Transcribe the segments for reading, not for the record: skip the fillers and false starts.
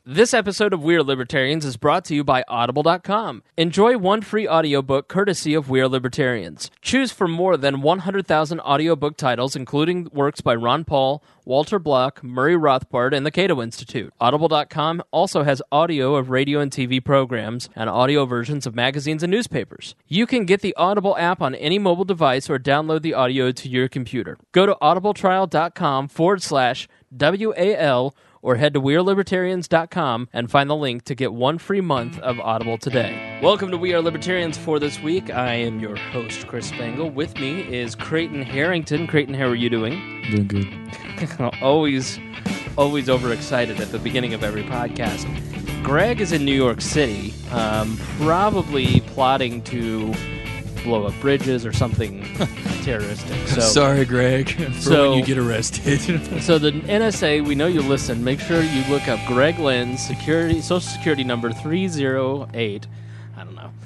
This episode of We Are Libertarians is brought to you by Audible.com. Enjoy one free audiobook courtesy of We Are Libertarians. Choose from more than 100,000 audiobook titles, including works by Ron Paul, Walter Block, Murray Rothbard, and the Cato Institute. Audible.com also has audio of radio and TV programs and audio versions of magazines and newspapers. You can get the Audible app on any mobile device or download the audio to your computer. Go to audibletrial.com/WAL or head to WeareLibertarians.com and find the link to get one free month of Audible today. Welcome to We Are Libertarians for this week. I am your host, Chris Spangle. With me is Creighton Harrington. Creighton, how are you doing? Doing good. always overexcited at the beginning of every podcast. Greg is in New York City, probably plotting to blow up bridges or something terroristic. So, sorry, Greg, for when you get arrested. So the NSA, we know you listen. Make sure you look up Greg Lynn's Social Security number 308. I don't know.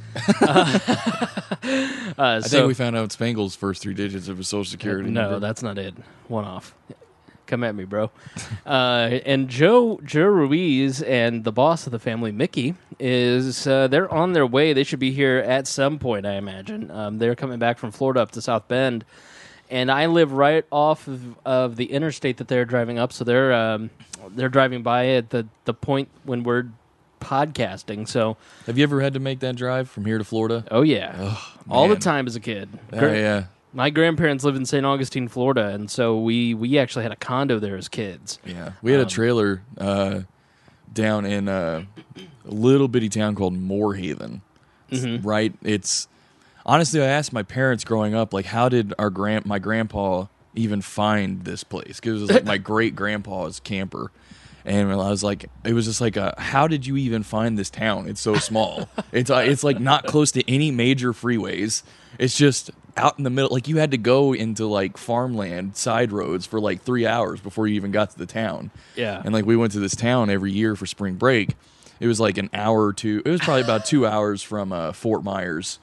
I think we found out Spangle's first three digits of his Social Security number. No, that's not it. One off. Come at me, bro. And Joe Ruiz and the boss of the family, Mickey, is they're on their way. They should be here at some point, I imagine. They're coming back from Florida up to South Bend, and I live right off of the interstate that they're driving up. So they're driving by at the point when we're podcasting. So, have you ever had to make that drive from here to Florida? Oh yeah, all the time as a kid. Yeah. My grandparents lived in St. Augustine, Florida, and so we actually had a condo there as kids. Yeah, we had a trailer down in a little bitty town called Moorhaven. Mm-hmm. Right? It's honestly, I asked my parents growing up, like, how did my grandpa even find this place? Because it was like my great grandpa's camper. And I was like, it was just like, how did you even find this town? It's so small. It's like not close to any major freeways. It's just out in the middle. Like, you had to go into like farmland side roads for like 3 hours before you even got to the town. Yeah. And like, we went to this town every year for spring break. It was like an hour or two. It was probably about 2 hours from Fort Myers.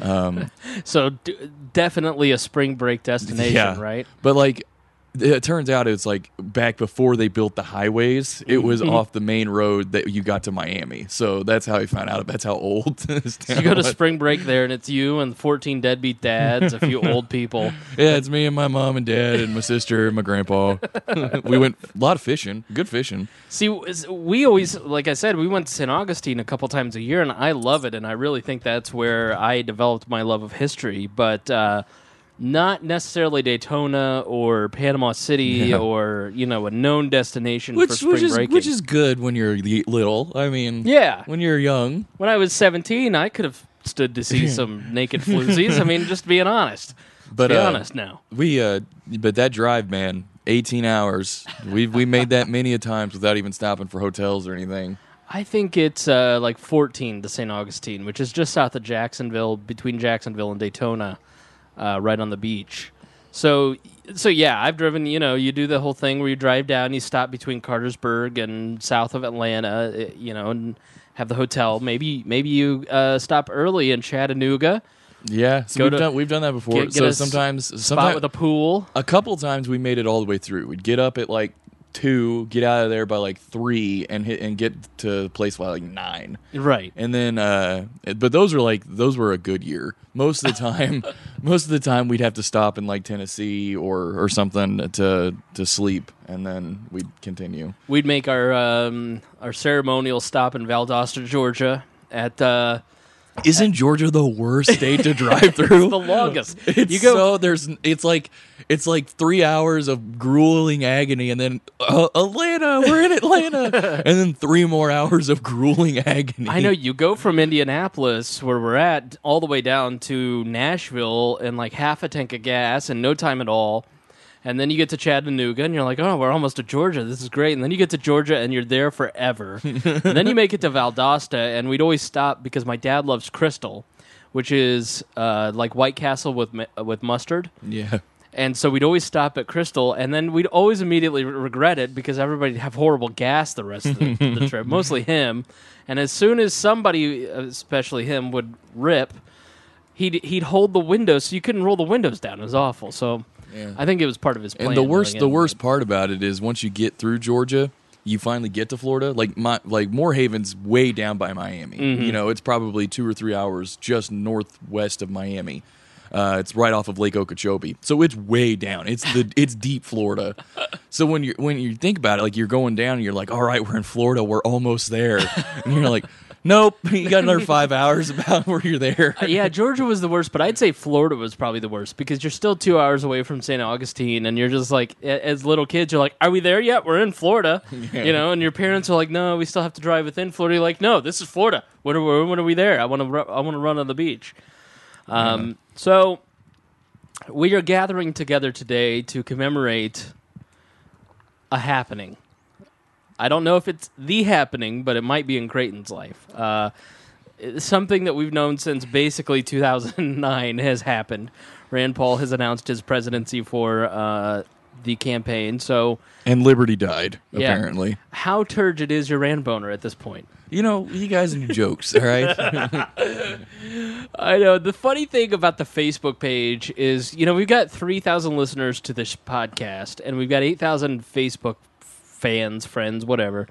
So definitely a spring break destination, right? But like, it turns out it's like back before they built the highways, it was off the main road that you got to Miami. So that's how I found out. That's how old this town So you go to was. spring break there, and it's you and 14 deadbeat dads, a few old people. Yeah, it's me and my mom and dad and my sister and my grandpa. We went a lot of fishing, good fishing. See, we always, like I said, we went to St. Augustine a couple times a year, and I love it, and I really think that's where I developed my love of history. But not necessarily Daytona or Panama City or, a known destination for spring breaking. Which is good when you're little. I mean, yeah. When you're young. When I was 17, I could have stood to see some naked floozies. I mean, just being honest. But be honest now. But that drive, man, 18 hours. We made that many a times without even stopping for hotels or anything. I think it's like 14 to St. Augustine, which is just south of Jacksonville, between Jacksonville and Daytona. Right on the beach. So yeah, I've driven, you do the whole thing where you drive down, you stop between Cartersburg and south of Atlanta, and have the hotel. Maybe you stop early in Chattanooga. Yeah, so we've done that before. Get sometimes spot with a pool. A couple times we made it all the way through. We'd get up at like 2, get out of there by like 3, and get to the place by like 9. Right. And then, but those were a good year. Most of the time we'd have to stop in like Tennessee or something to sleep, and then we'd continue. We'd make our ceremonial stop in Valdosta, Georgia at. Isn't Georgia the worst state to drive through? It's the longest. It's like 3 hours of grueling agony, and then Atlanta, we're in Atlanta, and then 3 more hours of grueling agony. I know, you go from Indianapolis, where we're at, all the way down to Nashville in like half a tank of gas in no time at all. And then you get to Chattanooga, and you're like, oh, we're almost to Georgia. This is great. And then you get to Georgia, and you're there forever. And then you make it to Valdosta, and we'd always stop because my dad loves Crystal, which is like White Castle with mustard. Yeah. And so we'd always stop at Crystal, and then we'd always immediately regret it because everybody'd have horrible gas the rest of the trip, mostly him. And as soon as somebody, especially him, would rip, he'd hold the windows so you couldn't roll the windows down. It was awful. So... Yeah. I think it was part of his plan. And the worst part about it is once you get through Georgia, you finally get to Florida, like Moorhaven's way down by Miami. You know, it's probably 2 or 3 hours just northwest of Miami. It's right off of Lake Okeechobee, so it's way down. It's deep Florida. So when you think about it, like you're going down, and you're like, all right, we're in Florida, we're almost there, and you're like, nope, you got another 5 hours about where you're there. Yeah, Georgia was the worst, but I'd say Florida was probably the worst because you're still 2 hours away from St. Augustine, and you're just like, as little kids, you're like, are we there yet? We're in Florida, you know, and your parents are like, no, we still have to drive within Florida. You're like, no, this is Florida. When are we there? I want to run on the beach. So we are gathering together today to commemorate a happening. I don't know if it's the happening, but it might be in Creighton's life. It's something that we've known since basically 2009 has happened. Rand Paul has announced his presidency for the campaign. And Liberty died, apparently. How turgid is your Rand boner at this point? You know, you guys and your jokes, all right? I know. The funny thing about the Facebook page is, you know, we've got 3,000 listeners to this podcast, and we've got 8,000 Facebook fans, friends, whatever.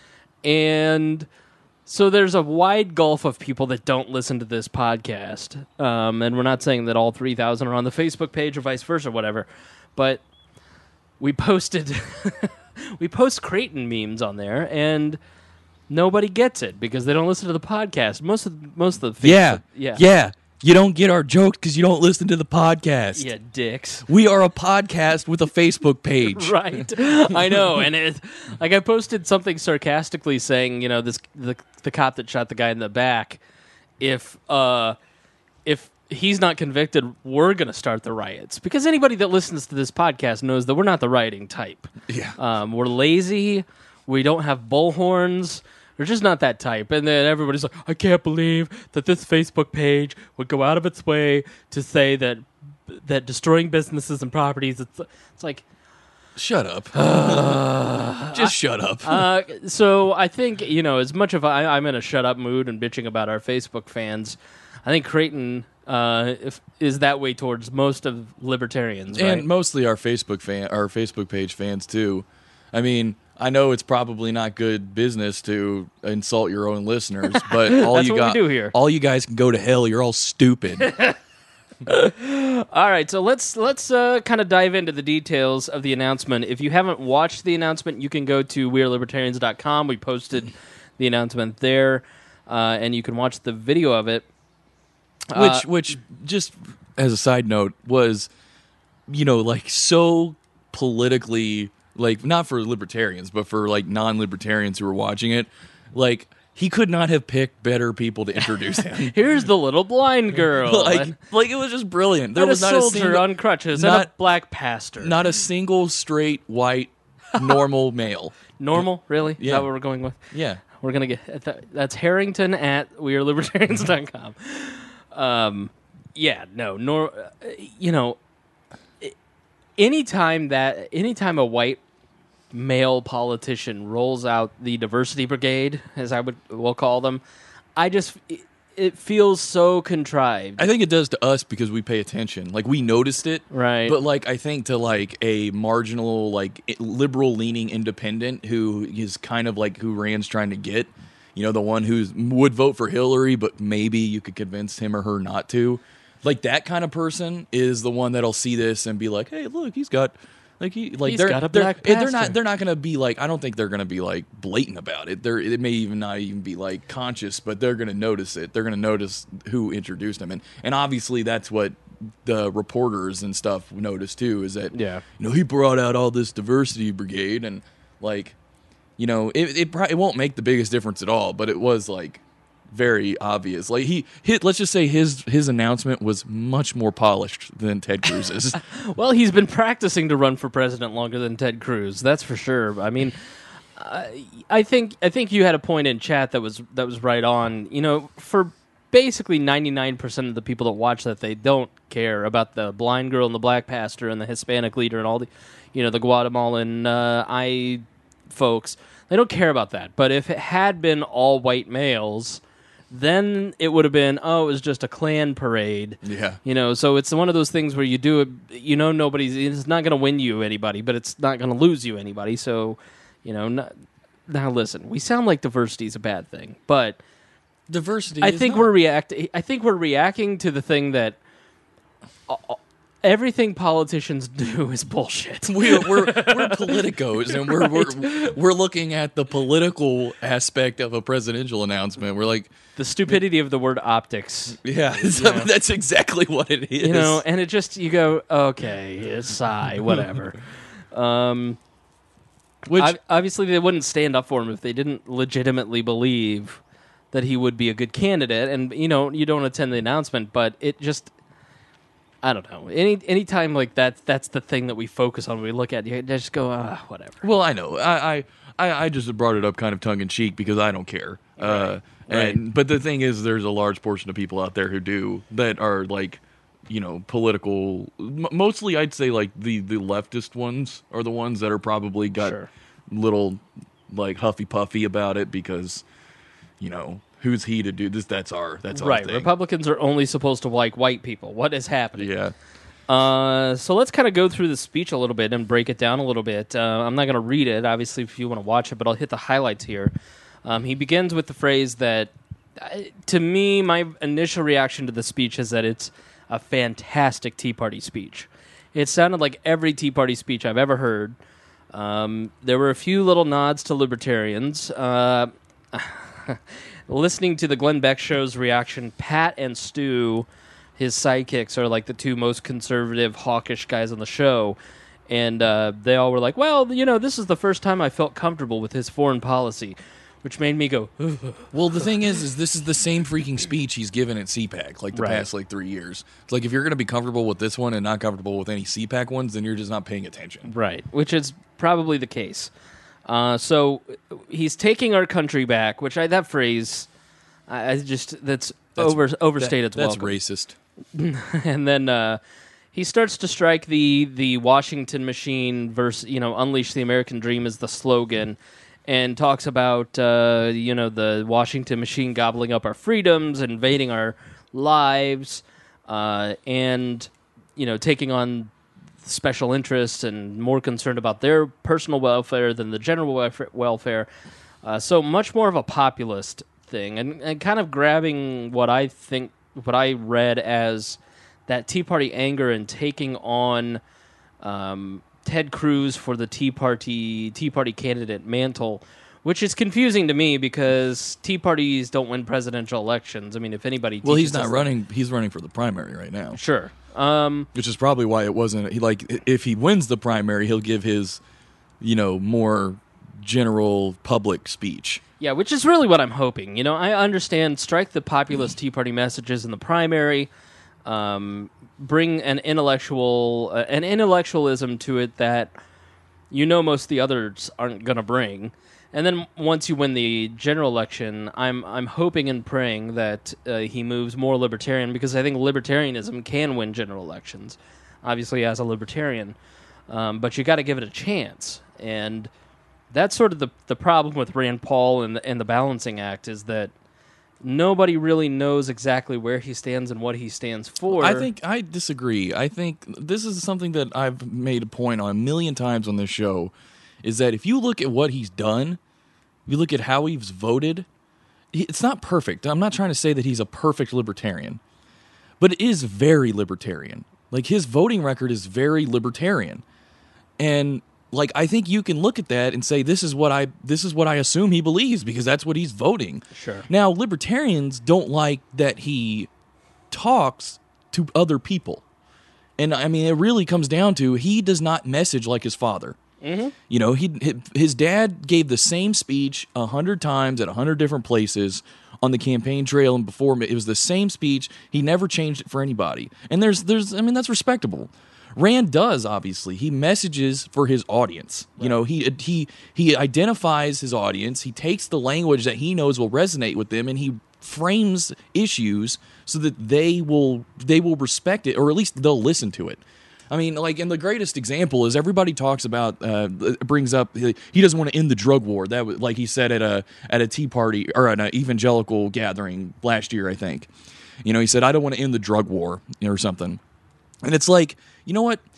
And so there's a wide gulf of people that don't listen to this podcast. And we're not saying that all 3,000 are on the Facebook page or vice versa or whatever. But we posted... we post Creighton memes on there, and... nobody gets it because they don't listen to the podcast. Most of the Facebook, yeah. You don't get our jokes because you don't listen to the podcast. Yeah, dicks. We are a podcast with a Facebook page, right? I know, and I posted something sarcastically saying, you know, the cop that shot the guy in the back. If he's not convicted, we're going to start the riots because anybody that listens to this podcast knows that we're not the rioting type. Yeah, we're lazy. We don't have bullhorns. We're just not that type. And then everybody's like, I can't believe that this Facebook page would go out of its way to say that destroying businesses and properties, it's like... shut up. Just shut up. So I think, you know, as much of I'm in a shut up mood and bitching about our Facebook fans, I think Creighton is that way towards most of libertarians, right? And mostly our Facebook page fans, too. I mean... I know it's probably not good business to insult your own listeners, but we do here. All you guys can go to hell. You're all stupid. All right, so let's kind of dive into the details of the announcement. If you haven't watched the announcement, you can go to wearelibertarians.com. We posted the announcement there, and you can watch the video of it. Which just as a side note was, you know, like so politically. Like, not for libertarians, but for, like, non-libertarians who were watching it, like, he could not have picked better people to introduce him. Here's the little blind girl. like, it was just brilliant. There was not a soldier on crutches and a black pastor. Not a single straight, white, normal male. Normal? Really? Yeah. Is that what we're going with? Yeah. We're going to get... That's Harrington at wearelibertarians.com. You know... Anytime a white male politician rolls out the diversity brigade, as we'll call them, it feels so contrived. I think it does to us because we pay attention. Like, we noticed it. Right. But, like, I think to, like, a marginal, like, liberal-leaning independent who is kind of like who Rand's trying to get, you know, the one who would vote for Hillary, but maybe you could convince him or her not to. Like, that kind of person is the one that'll see this and be like, "Hey, look, he's got like he's got a black pastor." They're not going to be like, I don't think they're going to be like blatant about it. It may even not even be like conscious, but they're going to notice it. They're going to notice who introduced him, and obviously that's what the reporters and stuff noticed too. Is that you know, he brought out all this diversity brigade, and like, you know, it won't make the biggest difference at all, but it was like very obvious. Like let's just say his announcement was much more polished than Ted Cruz's. Well, he's been practicing to run for president longer than Ted Cruz. That's for sure. I mean, I think you had a point in chat that was right on. You know, for basically 99% of the people that watch that, they don't care about the blind girl and the black pastor and the Hispanic leader and all the, you know, the Guatemalan folks. They don't care about that. But if it had been all white males, then it would have been, it was just a Klan parade. Yeah. You know, so it's one of those things where you do it, you know, it's not going to win you anybody, but it's not going to lose you anybody. So, you know, Now listen, we sound like diversity is a bad thing, but Diversity. I think we're reacting to the thing that everything politicians do is bullshit. We're politicos, and we're looking at the political aspect of a presidential announcement. We're like the stupidity of the word optics. Yeah, that's exactly what it is. And it just you go, okay, sigh, whatever. Which obviously they wouldn't stand up for him if they didn't legitimately believe that he would be a good candidate. And you don't attend the announcement, but it just. I don't know. Any time like that, that's the thing that we focus on when we look at. You just go, whatever. Well, I know. I just brought it up kind of tongue in cheek because I don't care. Right. But the thing is, there's a large portion of people out there who do that are like, political. Mostly, I'd say like the leftist ones are the ones that are probably got little like huffy puffy about it because, who's he to do this? That's our right. thing. Republicans are only supposed to like white people. What is happening? Yeah. So let's kind of go through the speech a little bit and break it down a little bit. I'm not going to read it, obviously, if you want to watch it, but I'll hit the highlights here. He begins with the phrase that, to me, my initial reaction to the speech is that it's a fantastic Tea Party speech. It sounded like every Tea Party speech I've ever heard. There were a few little nods to libertarians. Listening to the Glenn Beck show's reaction, Pat and Stu, his sidekicks, are like the two most conservative, hawkish guys on the show. And they all were like, well, this is the first time I felt comfortable with his foreign policy, which made me go, ugh. Well, the thing is this is the same freaking speech he's given at CPAC, like the past 3 years. It's like if you're going to be comfortable with this one and not comfortable with any CPAC ones, then you're just not paying attention. Right, which is probably the case. So he's taking our country back, which that phrase, that's overstated. That's racist. And then he starts to strike the Washington machine versus, unleash the American dream is the slogan, and talks about, the Washington machine gobbling up our freedoms, invading our lives, and, taking on special interests and more concerned about their personal welfare than the general welfare. So much more of a populist thing, and kind of grabbing what I read as that Tea Party anger and taking on Ted Cruz for the Tea Party candidate mantle, which is confusing to me because Tea Parties don't win presidential elections. I mean, if anybody, he's not running. He's running for the primary right now. Sure. Which is probably why it wasn't. If he wins the primary, he'll give his, more general public speech. Yeah, which is really what I'm hoping. I understand strike the populist Tea Party messages in the primary, bring an intellectualism to it that most of the others aren't going to bring. And then once you win the general election, I'm hoping and praying that he moves more libertarian, because I think libertarianism can win general elections, obviously as a libertarian. But you got to give it a chance. And that's sort of the problem with Rand Paul and the Balancing Act, is that nobody really knows exactly where he stands and what he stands for. I disagree. I think this is something that I've made a point on a million times on this show, is that if you look at what he's done, you look at how he's voted, it's not perfect. I'm not trying to say that he's a perfect libertarian, but it is very libertarian. Like, his voting record is very libertarian. And I think you can look at that and say, this is what I assume he believes, because that's what he's voting. Sure. Now, libertarians don't like that he talks to other people. And I mean, it really comes down to, he does not message like his father. Mm-hmm. His dad gave the same speech 100 times at 100 different places on the campaign trail, and before it was the same speech. He never changed it for anybody, and that's respectable. Rand does, obviously. He messages for his audience. Right. He identifies his audience. He takes the language that he knows will resonate with them, and he frames issues so that they will respect it, or at least they'll listen to it. I mean, and the greatest example is everybody talks about, brings up, he doesn't want to end the drug war. That was, like he said at a Tea Party, or an evangelical gathering last year, I think. He said, I don't want to end the drug war, or something. And it's like, you know what?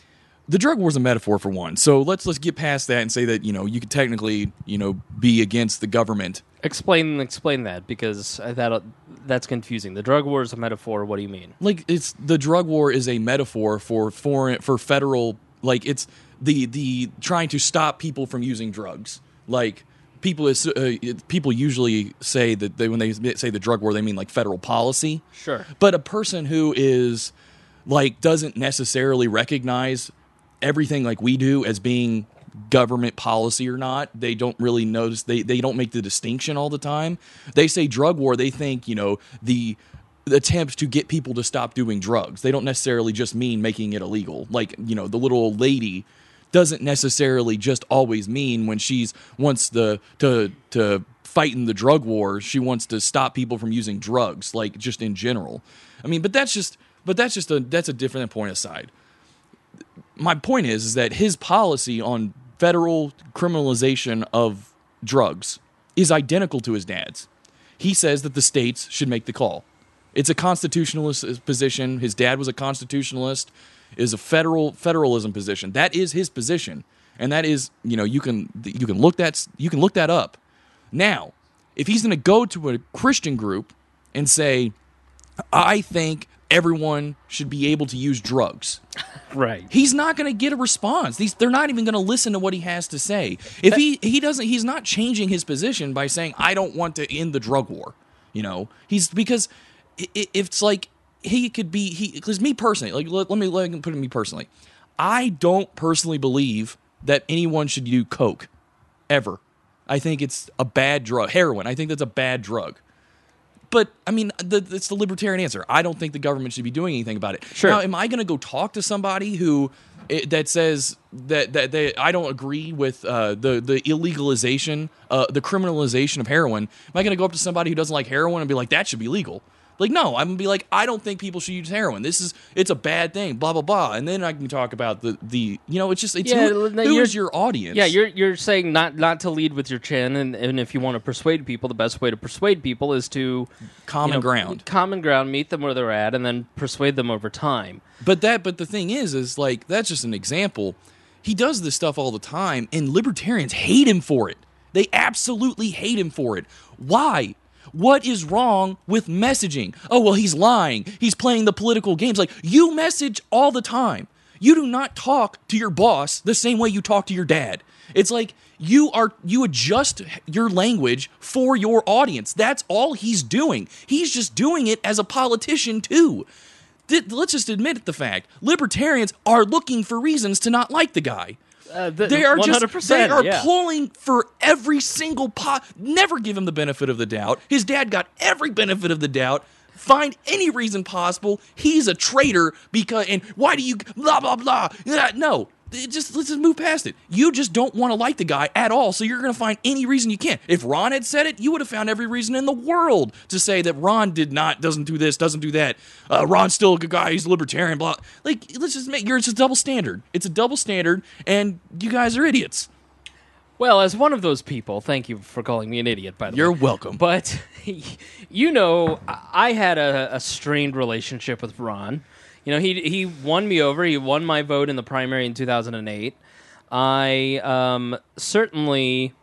the drug war is a metaphor for one. So let's get past that and say that, you could technically, be against the government. Explain that, because that's confusing. The drug war is a metaphor. What do you mean? Like, the drug war is a metaphor for federal, like, it's the trying to stop people from using drugs. Like, people usually say that when they say the drug war, they mean like federal policy. Sure. But a person who is like doesn't necessarily recognize everything like we do as being government policy or not, they don't really notice, they don't make the distinction all the time. They say drug war, they think, the attempt to get people to stop doing drugs. They don't necessarily just mean making it illegal. Like, the little old lady doesn't necessarily just always mean when she's wants to fight in the drug war, she wants to stop people from using drugs, like just in general. I mean, that's a different point aside. My point is that his policy on federal criminalization of drugs is identical to his dad's. He says that the states should make the call. It's a constitutionalist position. His dad was a constitutionalist. Is a federalism position. That is his position, and that is, you can look that up. Now, if he's going to go to a Christian group and say, I think everyone should be able to use drugs. Right. He's not going to get a response. They're not even going to listen to what he has to say. If he's not changing his position by saying, I don't want to end the drug war. Because it's like, because me personally, like, let me put it me personally. I don't personally believe that anyone should do coke, ever. I think it's a bad drug. Heroin, I think that's a bad drug. But, I mean, it's the libertarian answer. I don't think the government should be doing anything about it. Sure. Now, am I going to go talk to somebody that says that I don't agree with the illegalization, the criminalization of heroin? Am I going to go up to somebody who doesn't like heroin and be like, that should be legal? Like, no, I'm going to be like, I don't think people should use heroin. It's a bad thing, blah, blah, blah. And then I can talk about who is your audience? Yeah, you're saying not to lead with your chin, and if you want to persuade people, the best way to persuade people is to... Common ground, meet them where they're at, and then persuade them over time. But the thing is like, that's just an example. He does this stuff all the time, and libertarians hate him for it. They absolutely hate him for it. Why? What is wrong with messaging? Oh, well, he's lying. He's playing the political games. Like, you message all the time. You do not talk to your boss the same way you talk to your dad. It's like you adjust your language for your audience. That's all he's doing. He's just doing it as a politician, too. Let's just admit the fact. Libertarians are looking for reasons to not like the guy. They are 100%, pulling for every single never give him the benefit of the doubt. His dad got every benefit of the doubt. Find any reason possible. He's a traitor and why do you blah blah blah? No. Let's just move past it. You just don't want to like the guy at all, so you're going to find any reason you can. If Ron had said it, you would have found every reason in the world to say that Ron doesn't do this, doesn't do that. Ron's still a good guy, he's a libertarian, blah. Like, let's just it's a double standard. It's a double standard, and you guys are idiots. Well, as one of those people, thank you for calling me an idiot, by the way. You're welcome. But, I had a strained relationship with Ron. He won me over. He won my vote in the primary in 2008. I certainly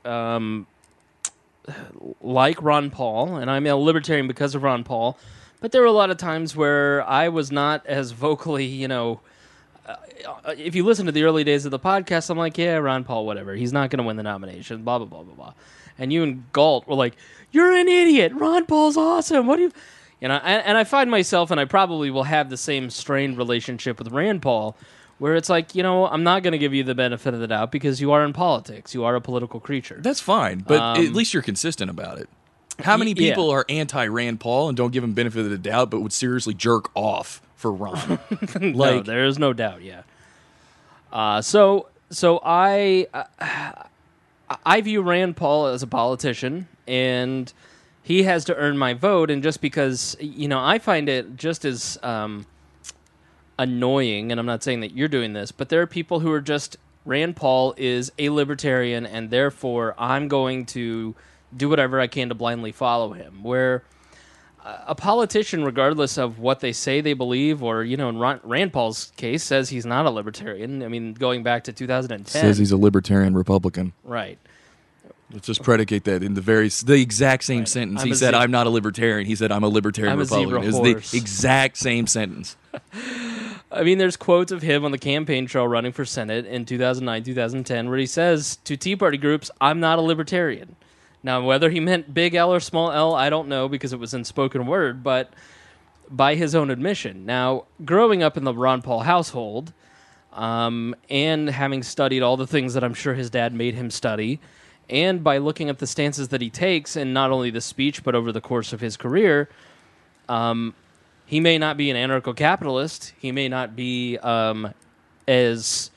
like Ron Paul, and I'm a libertarian because of Ron Paul. But there were a lot of times where I was not as vocally, if you listen to the early days of the podcast, I'm like, yeah, Ron Paul, whatever. He's not going to win the nomination, blah, blah, blah, blah, blah. And you and Galt were like, you're an idiot. Ron Paul's awesome. What do you... And I find myself, and I probably will have the same strained relationship with Rand Paul, where it's like, I'm not going to give you the benefit of the doubt because you are in politics. You are a political creature. That's fine, but at least you're consistent about it. How many people are anti-Rand Paul and don't give him benefit of the doubt, but would seriously jerk off for Ron? No, there is no doubt, yeah. So I view Rand Paul as a politician, and... he has to earn my vote, and just because, I find it just as annoying, and I'm not saying that you're doing this, but there are people who are just, Rand Paul is a libertarian, and therefore I'm going to do whatever I can to blindly follow him, where a politician, regardless of what they say they believe, or, in Rand Paul's case, says he's not a libertarian. I mean, going back to 2010. Says he's a libertarian Republican. Right. Let's just predicate that in the exact same sentence. He said, I'm not a libertarian. He said, I'm a libertarian Republican. It's the exact same sentence. I mean, there's quotes of him on the campaign trail running for Senate in 2009, 2010, where he says to Tea Party groups, I'm not a libertarian. Now, whether he meant big L or small L, I don't know, because it was in spoken word, but by his own admission. Now, growing up in the Ron Paul household, and having studied all the things that I'm sure his dad made him study, and by looking at the stances that he takes in not only the speech, but over the course of his career, he may not be an anarcho-capitalist. He may not be as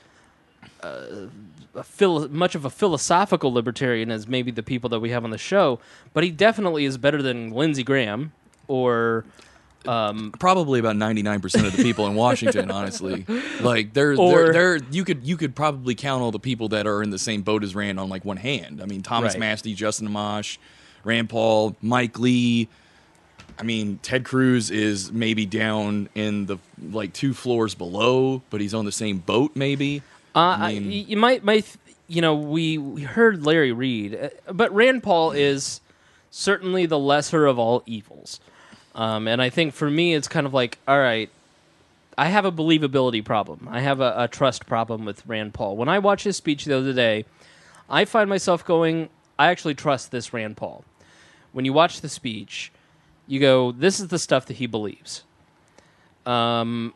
much of a philosophical libertarian as maybe the people that we have on the show, but he definitely is better than Lindsey Graham or... probably about 99% of the people in Washington, honestly. Like you could probably count all the people that are in the same boat as Rand on like one hand. I mean, Thomas Masty, Justin Amash, Rand Paul, Mike Lee. I mean, Ted Cruz is maybe down in the like 2 floors below, but he's on the same boat maybe. You might we heard Larry Reed, but Rand Paul is certainly the lesser of all evils. And I think for me, it's kind of like, all right, I have a believability problem. I have a trust problem with Rand Paul. When I watched his speech the other day, I find myself going, I actually trust this Rand Paul. When you watch the speech, you go, this is the stuff that he believes. I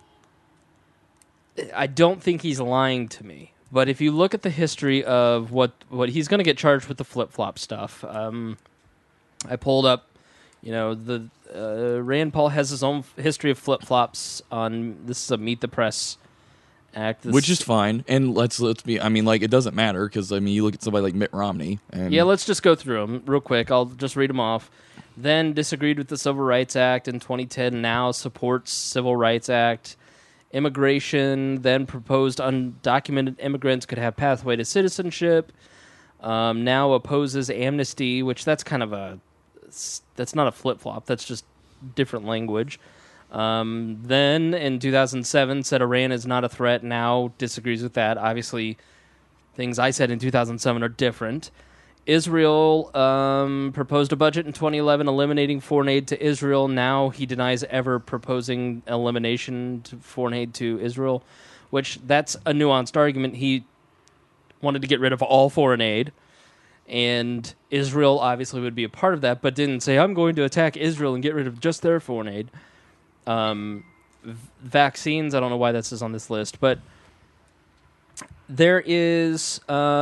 don't think he's lying to me. But if you look at the history of what he's going to get charged with the flip-flop stuff, I pulled up, the Rand Paul has his own history of flip-flops on, this is a Meet the Press act. Which is fine. And let's be, I mean, like, it doesn't matter, because, I mean, you look at somebody like Mitt Romney. And yeah, let's just go through them real quick. I'll just read them off. Then disagreed with the Civil Rights Act in 2010, now supports Civil Rights Act. Immigration, then proposed undocumented immigrants could have pathway to citizenship. Now opposes amnesty, which that's kind of that's not a flip-flop. That's just different language. Then in 2007 said Iran is not a threat. Now disagrees with that. Obviously, things I said in 2007 are different. Israel proposed a budget in 2011 eliminating foreign aid to Israel. Now he denies ever proposing elimination to foreign aid to Israel, which that's a nuanced argument. He wanted to get rid of all foreign aid, and Israel obviously would be a part of that, but didn't say, I'm going to attack Israel and get rid of just their foreign aid. Vaccines, I don't know why this is on this list, but there is...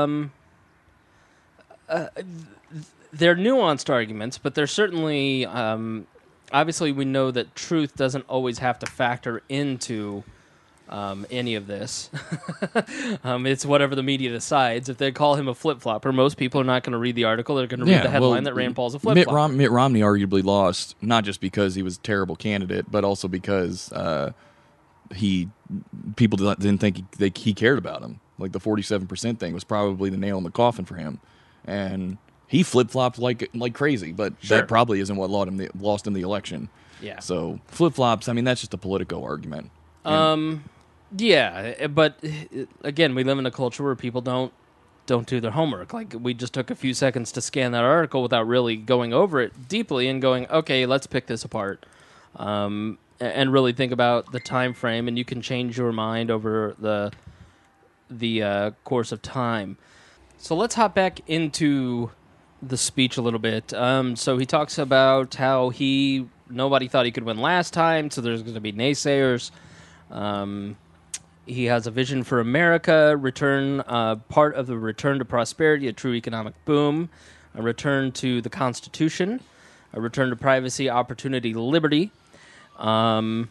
they're nuanced arguments, but they're certainly... obviously, we know that truth doesn't always have to factor into any of this. It's whatever the media decides. If they call him a flip-flopper, most people are not going to read the article. They're going to read the headline that Rand Paul's a flip-flopper. Mitt Romney arguably lost, not just because he was a terrible candidate, but also because people didn't think he cared about him. Like the 47% thing was probably the nail in the coffin for him. And he flip-flopped like crazy, but that probably isn't what lost him the election. Yeah. So flip-flops, I mean, that's just a Politico argument. Yeah, but again, we live in a culture where people don't do their homework. Like, we just took a few seconds to scan that article without really going over it deeply and going, okay, let's pick this apart, and really think about the time frame. And you can change your mind over the course of time. So let's hop back into the speech a little bit. So he talks about how nobody thought he could win last time, so there's going to be naysayers. He has a vision for America, part of the return to prosperity, a true economic boom, a return to the Constitution, a return to privacy, opportunity, liberty, and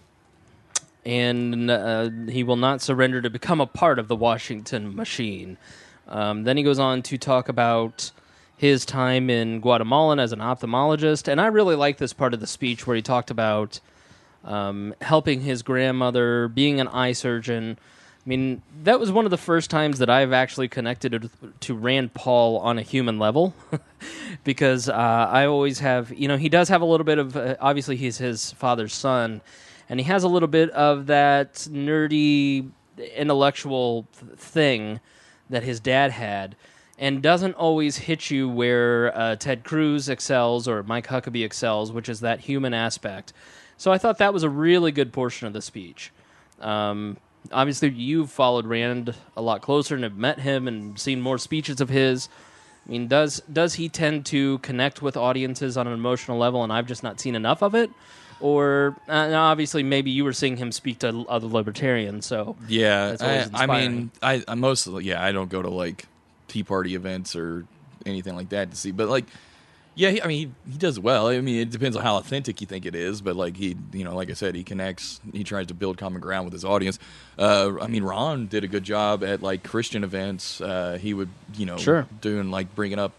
he will not surrender to become a part of the Washington machine. Then he goes on to talk about his time in Guatemala as an ophthalmologist, and I really like this part of the speech where he talked about helping his grandmother, being an eye surgeon, mean, that was one of the first times that I've actually connected to Rand Paul on a human level, because I always have, he does have a little bit of, obviously he's his father's son, and he has a little bit of that nerdy intellectual thing that his dad had, and doesn't always hit you where Ted Cruz excels or Mike Huckabee excels, which is that human aspect. So I thought that was a really good portion of the speech. Obviously, you've followed Rand a lot closer and have met him and seen more speeches of his. I mean, does he tend to connect with audiences on an emotional level, and I've just not seen enough of it? Or obviously, maybe you were seeing him speak to other libertarians. So yeah, that's I mean, I mostly I don't go to like Tea Party events or anything like that to see, but like. Yeah, he does well. I mean, it depends on how authentic you think it is, but like like I said, he connects. He tries to build common ground with his audience. I mean, Ron did a good job at like Christian events. He would, Sure. doing like bringing up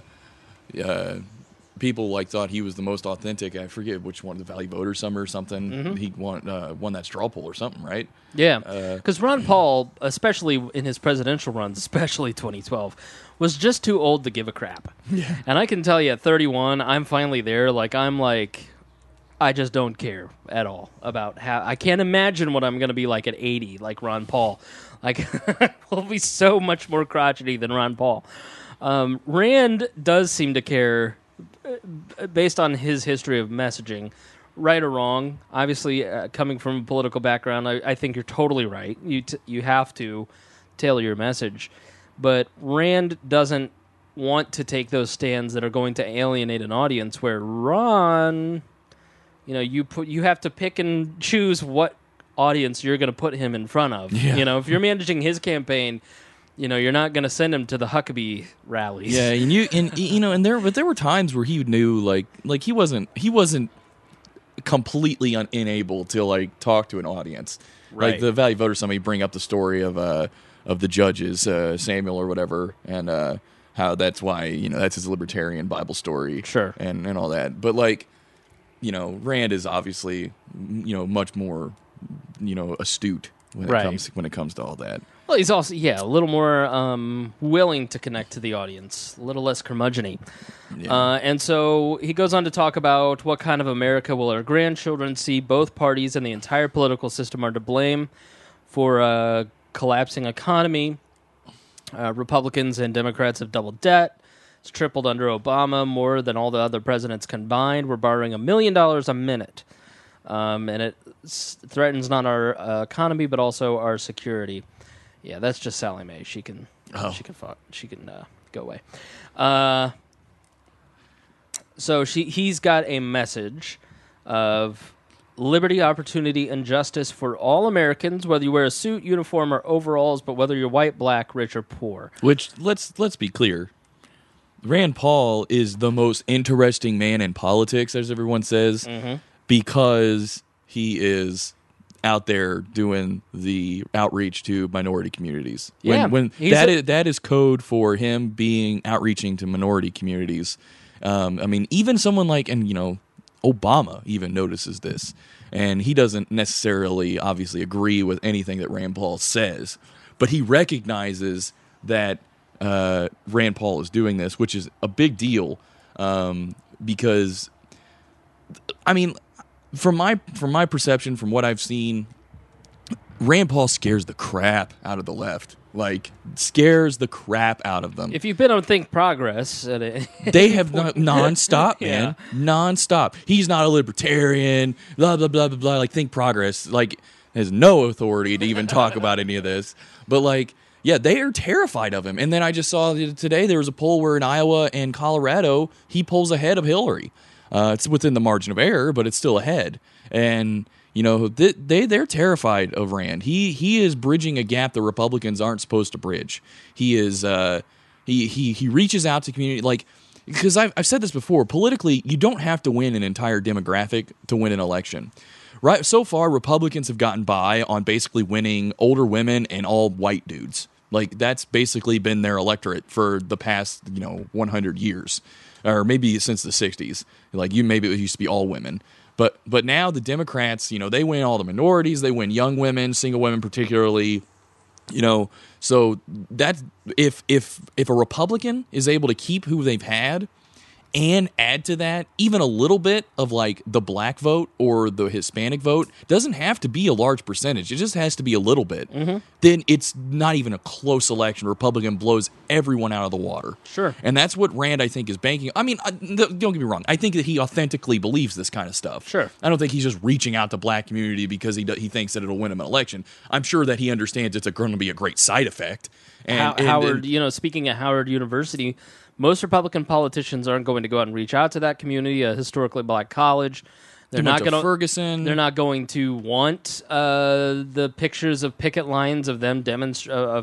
people like thought he was the most authentic. I forget which one, the Valley Voter Summer or something. Mm-hmm. He won that straw poll or something, right? Yeah, because Ron Paul, especially in his presidential runs, especially 2012, was just too old to give a crap. Yeah. And I can tell you, at 31, I'm finally there. I just don't care at all about how. I can't imagine what I'm going to be like at 80, like Ron Paul. Like, we'll be so much more crotchety than Ron Paul. Rand does seem to care, based on his history of messaging. Right or wrong, obviously, coming from a political background, I think you're totally right. You have to tailor your message. But Rand doesn't want to take those stands that are going to alienate an audience, where Ron, you have to pick and choose what audience you're going to put him in front of. Yeah. If you're managing his campaign, you're not going to send him to the Huckabee rallies. Yeah, and there were times where he knew like he wasn't completely unable to like talk to an audience. Right. Like the Valley Voter Summit, bring up the story of the judges, Samuel or whatever, and how that's why that's his libertarian Bible story, Sure, and all that. But like Rand is obviously much more astute when it comes to all that. Well, he's also, a little more willing to connect to the audience, a little less curmudgeon-y. Yeah. And so he goes on to talk about what kind of America will our grandchildren see. Both parties and the entire political system are to blame for a collapsing economy. Republicans and Democrats have doubled debt. It's tripled under Obama, more than all the other presidents combined. We're borrowing $1 million a minute. And it threatens not our economy, but also our security. Yeah, that's just Sally Mae. She can go away. So he's got a message of liberty, opportunity, and justice for all Americans, whether you wear a suit, uniform, or overalls, but whether you're white, black, rich, or poor. Which let's be clear. Rand Paul is the most interesting man in politics, as everyone says, because he is out there doing the outreach to minority communities. When that is code for him being outreaching to minority communities. I mean, even someone like, Obama even notices this, and he doesn't necessarily obviously agree with anything that Rand Paul says, but he recognizes that Rand Paul is doing this, which is a big deal, because, I mean, from my perception, from what I've seen, Rand Paul scares the crap out of the left. Like, scares the crap out of them. If you've been on Think Progress... they have nonstop, man. Yeah. Nonstop. He's not a libertarian, blah, blah, blah, blah, blah. Like, Think Progress, like, has no authority to even talk about any of this. But, like, yeah, they are terrified of him. And then I just saw today there was a poll where in Iowa and Colorado, he pulls ahead of Hillary. It's within the margin of error, but it's still ahead. And... they're terrified of Rand. He is bridging a gap the Republicans aren't supposed to bridge. He is he reaches out to community, like, because I've said this before. Politically, you don't have to win an entire demographic to win an election. Right? So far, Republicans have gotten by on basically winning older women and all white dudes. Like, that's basically been their electorate for the past 100 years, or maybe since the 60s. Like, maybe it used to be all women. But now the Democrats, they win all the minorities, they win young women, single women particularly, You know, so that's if a Republican is able to keep who they've had and add to that even a little bit of like the black vote or the Hispanic vote, doesn't have to be a large percentage. It just has to be a little bit. Then it's not even a close election. Republican blows everyone out of the water. Sure. And that's what Rand, I think, is banking. I mean, don't get me wrong. I think that he authentically believes this kind of stuff. Sure. I don't think he's just reaching out to black community because he thinks that it'll win him an election. I'm sure that he understands it's going to be a great side effect. And Howard, speaking at Howard University, most Republican politicians aren't going to go out and reach out to that community, a historically black college. They're not going to Ferguson. They're not going to want the pictures of picket lines of them them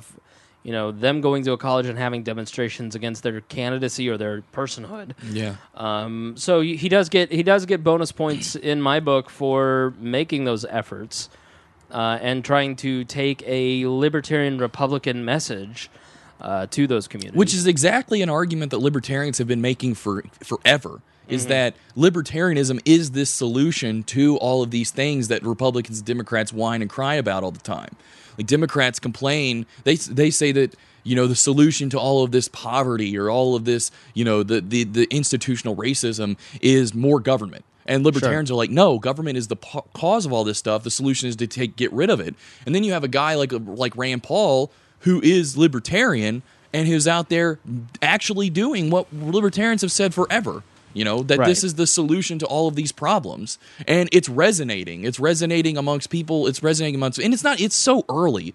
going to a college and having demonstrations against their candidacy or their personhood. Yeah. So he does get bonus points in my book for making those efforts and trying to take a libertarian Republican message to those communities. Which is exactly an argument that libertarians have been making forever, is that libertarianism is this solution to all of these things that Republicans and Democrats whine and cry about all the time. Like, Democrats complain, they say that, the solution to all of this poverty or all of this, the institutional racism is more government. And libertarians are like, no, government is the cause of all this stuff. The solution is to get rid of it. And then you have a guy like Rand Paul, who is libertarian and who's out there actually doing what libertarians have said forever. That this is the solution to all of these problems. And it's resonating. It's resonating amongst people. And it's so early.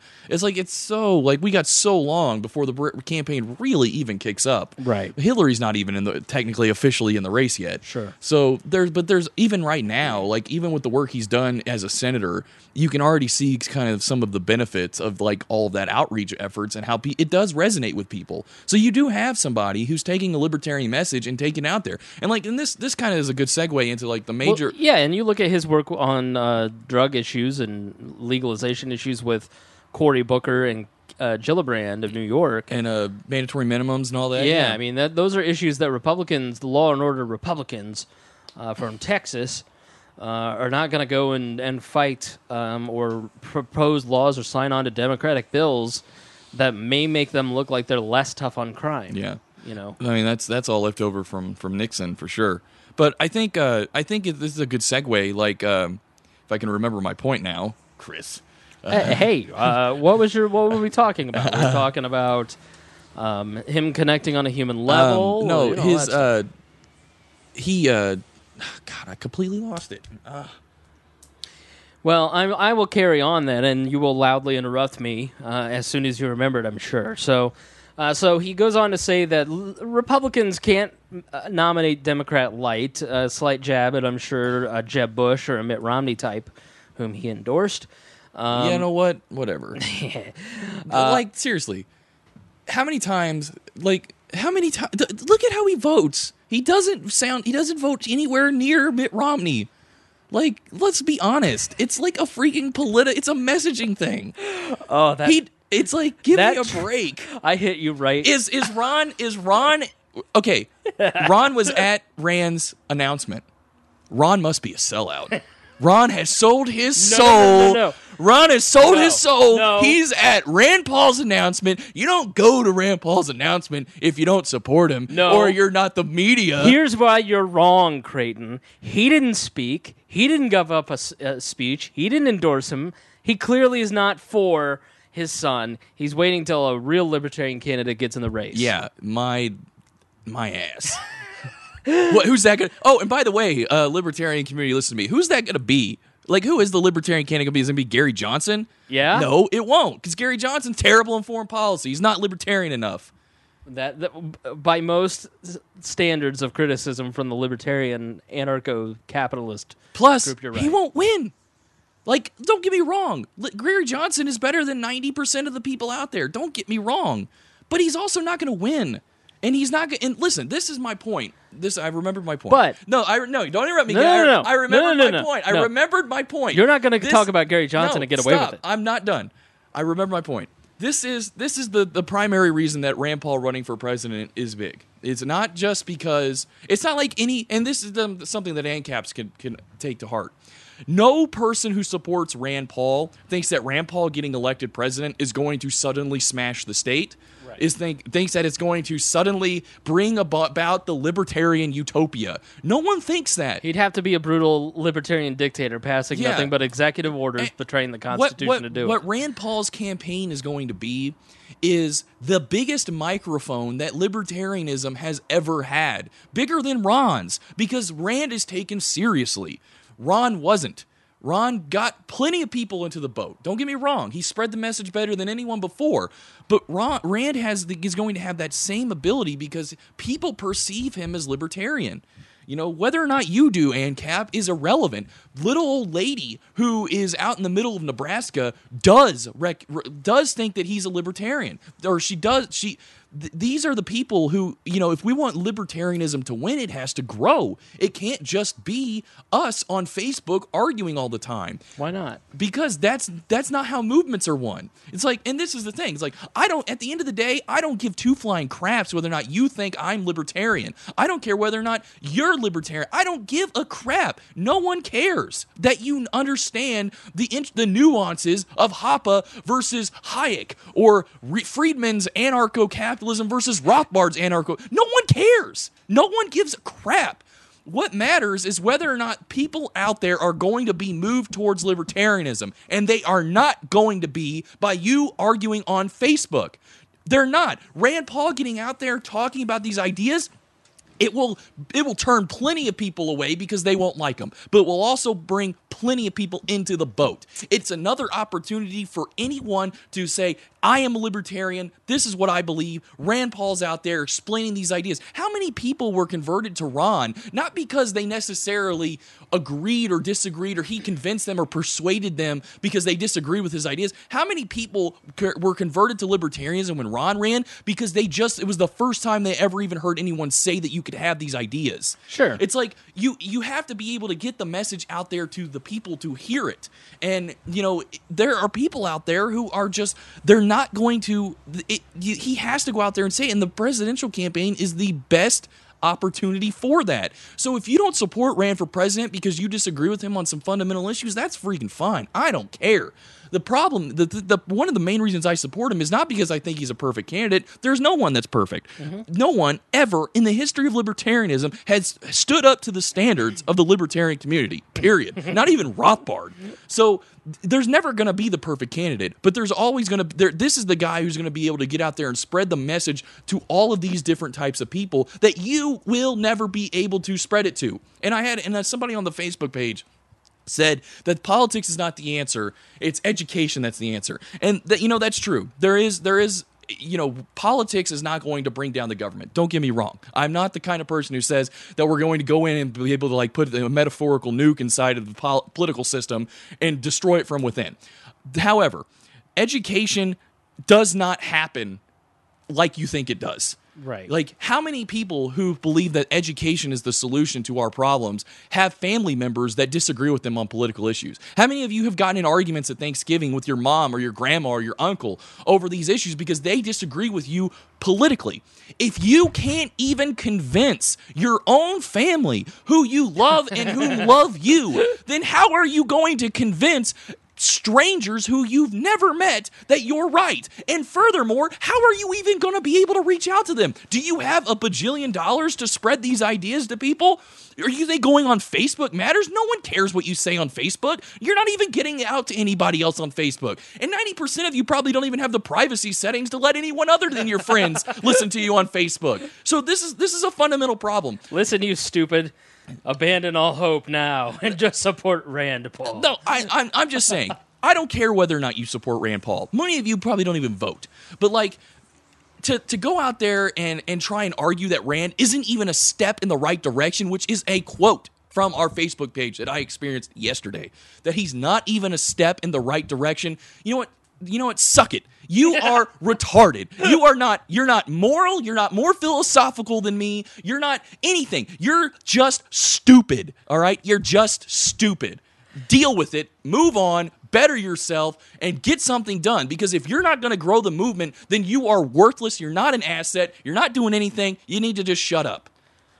We got so long before the campaign really even kicks up. Right. Hillary's not even technically officially in the race yet. Sure. So there's even right now, like, even with the work he's done as a senator, you can already see kind of some of the benefits of like all of that outreach efforts and how it does resonate with people. So you do have somebody who's taking a libertarian message and taking it out there. And this kind of is a good segue into like the major. Well, yeah, and you look at his work on drug issues and legalization issues with Cory Booker and Gillibrand of New York, and mandatory minimums and all that. Yeah, I mean those are issues that Republicans, the law and order Republicans from Texas, are not going to go and fight or propose laws or sign on to Democratic bills that may make them look like they're less tough on crime. Yeah. I mean, that's all left over from Nixon for sure. But I think this is a good segue. Like, if I can remember my point now, Chris. What were we talking about? We were talking about him connecting on a human level. God, I completely lost it. Well, I will carry on then, and you will loudly interrupt me as soon as you remember it, I'm sure. So he goes on to say that Republicans can't nominate Democrat light, a slight jab at, I'm sure, a Jeb Bush or a Mitt Romney type, whom he endorsed. You know what? Whatever. Like, seriously, how many times? Look at how he votes. He doesn't vote anywhere near Mitt Romney. Like, let's be honest. It's like a freaking it's a messaging thing. Oh, it's like, give me a break. I hit you right. Is Ron okay? Ron was at Rand's announcement. Ron must be a sellout. Ron has sold his soul. No. Ron has sold his soul. No. He's at Rand Paul's announcement. You don't go to Rand Paul's announcement if you don't support him, or you're not the media. Here's why you're wrong, Creighton. He didn't speak. He didn't give up a speech. He didn't endorse him. He clearly is not for his son. He's waiting till a real libertarian candidate gets in the race. Yeah, my ass. Who's that going to... Oh, and by the way, libertarian community, listen to me. Who's that going to be? Like, who is the libertarian candidate going to be? Is it going to be Gary Johnson? Yeah? No, it won't, because Gary Johnson's terrible in foreign policy. He's not libertarian enough. That by most standards of criticism from the libertarian anarcho-capitalist group, you're right. He won't win. Like, don't get me wrong. Gary Johnson is better than 90% of the people out there. Don't get me wrong. But he's also not going to win. And he's not going to... And listen, this is my point. I remembered my point. But... No, don't interrupt me. No. I remembered my point. I remembered my point. You're not going to talk about Gary Johnson and get away with it. I'm not done. I remember my point. This is the primary reason that Rand Paul running for president is big. It's not just because... It's not like any... And this is something that ANCAPs can take to heart. No person who supports Rand Paul thinks that Rand Paul getting elected president is going to suddenly smash the state. Right. Thinks that it's going to suddenly bring about the libertarian utopia. No one thinks that. He'd have to be a brutal libertarian dictator passing nothing but executive orders betraying the Constitution to do it. What Rand Paul's campaign is going to be is the biggest microphone that libertarianism has ever had. Bigger than Ron's, because Rand is taken seriously. Ron wasn't. Ron got plenty of people into the boat. Don't get me wrong. He spread the message better than anyone before. But Rand is going to have that same ability because people perceive him as libertarian. You know, whether or not you do, ANCAP, is irrelevant. Little old lady who is out in the middle of Nebraska does think that he's a libertarian. Or these are the people who, you know, if we want libertarianism to win, it has to grow. It can't just be us on Facebook arguing all the time. Why not? Because that's not how movements are won. It's like, and this is the thing. It's like, at the end of the day, I don't give two flying craps whether or not you think I'm libertarian. I don't care whether or not you're libertarian. I don't give a crap. No one cares that you understand the nuances of Hoppe versus Hayek or Friedman's anarcho-capitalism versus Rothbard's anarcho. No one cares. No one gives a crap. What matters is whether or not people out there are going to be moved towards libertarianism, and they are not going to be by you arguing on Facebook. They're not. Rand Paul getting out there talking about these ideas, it will turn plenty of people away because they won't like them, but it will also bring plenty of people into the boat. It's another opportunity for anyone to say, I am a libertarian. This is what I believe. Rand Paul's out there explaining these ideas. How many people were converted to Ron, not because they necessarily agreed or disagreed or he convinced them or persuaded them because they disagree with his ideas? How many people were converted to libertarianism when Ron ran because it was the first time they ever even heard anyone say that you could have these ideas? Sure. It's like you have to be able to get the message out there to the people to hear it. And, you know, there are people out there who are just, they're not going to, he has to go out there and say it, and the presidential campaign is the best opportunity for that. So if you don't support Rand for president because you disagree with him on some fundamental issues, that's freaking fine. I don't care. The problem, one of the main reasons I support him is not because I think he's a perfect candidate. There's no one that's perfect. Mm-hmm. No one ever in the history of libertarianism has stood up to the standards of the libertarian community, period. Not even Rothbard. So there's never going to be the perfect candidate, but there's always going to, this is the guy who's going to be able to get out there and spread the message to all of these different types of people that you will never be able to spread it to. And somebody on the Facebook page said that politics is not the answer, it's education that's the answer. And that's true. There is politics is not going to bring down the government. Don't get me wrong. I'm not the kind of person who says that we're going to go in and be able to put a metaphorical nuke inside of the political system and destroy it from within. However, education does not happen like you think it does. Right. Like, how many people who believe that education is the solution to our problems have family members that disagree with them on political issues? How many of you have gotten in arguments at Thanksgiving with your mom or your grandma or your uncle over these issues because they disagree with you politically? If you can't even convince your own family who you love and who love you, then how are you going to convince strangers who you've never met that you're right? And furthermore, how are you even going to be able to reach out to them? Do you have $1 bajillion to spread these ideas to people? Are they going on Facebook Matters? No one cares what you say on Facebook. You're not even getting out to anybody else on Facebook. And 90% of you probably don't even have the privacy settings to let anyone other than your friends listen to you on Facebook. So this is a fundamental problem. Listen, you stupid. Abandon all hope now and just support Rand Paul. No, I'm just saying, I don't care whether or not you support Rand Paul. Many of you probably don't even vote. But to go out there and try and argue that Rand isn't even a step in the right direction, which is a quote from our Facebook page that I experienced yesterday, that he's not even a step in the right direction. You know what? Suck it. You are retarded. You're not moral. You're not more philosophical than me. You're not anything. You're just stupid. All right? You're just stupid. Deal with it. Move on. Better yourself and get something done. Because if you're not going to grow the movement, then you are worthless. You're not an asset. You're not doing anything. You need to just shut up.